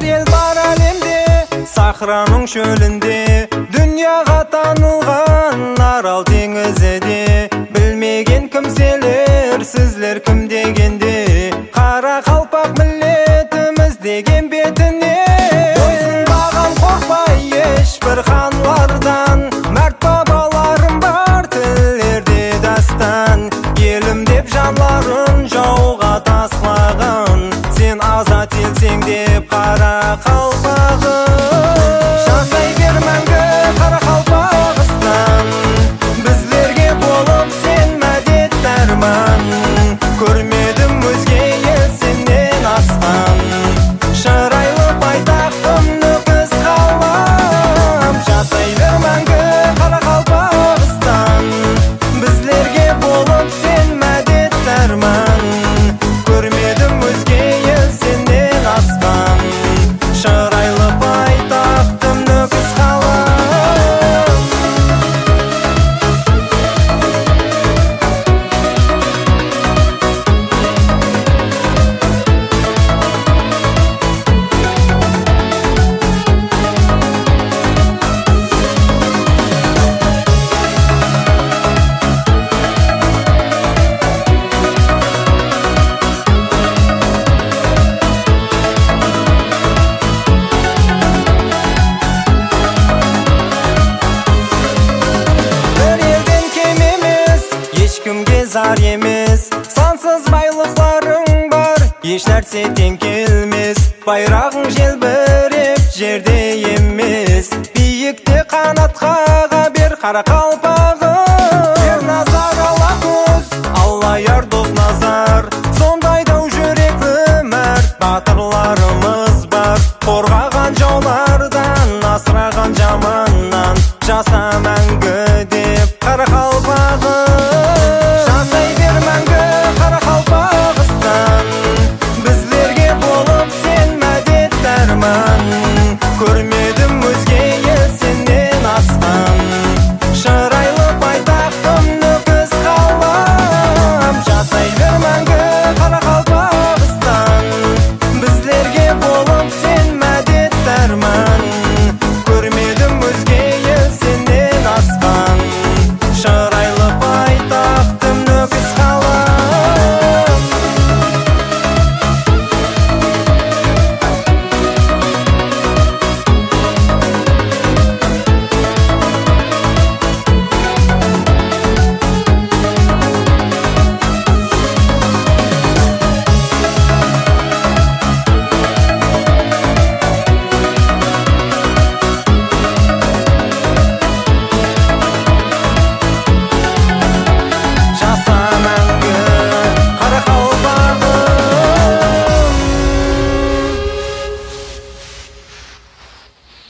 ел бар әлемде, сахраның шөлінде, дүнияға танылған арал теңізіде. Білмеген кімселер, сізлер кім дегенде, қара қалпақ миллетіміз деген бетіне. Ойсынбаған қорқпай ешбір ханлардан, мәрт бабаларым бар тіллерде дастан. Елім деп жарларын жауға тасқылаған, сен азат елсең деп қара қалпағым. Жасай бер мәңгі қара қалпағыстан, біздерге болып сен мәдет дәрман. Көрмедім өзге ел сенен асқан, шырайлы байтақтым нөкіс қалам. Жасай бер мәңгі қара қалпағыстан, біздерге болып сен мәдет дәрман. Көрмедім өзге ел сенен асқан, шырайлы байтақтым нөкіс қалам. Ешкімге зар емес, сансыз байлықтарың бар, еш нәрсе тең келмес. Байрағың желбіреп жерде емес, биікте қанат қаға бер қара қалпағым.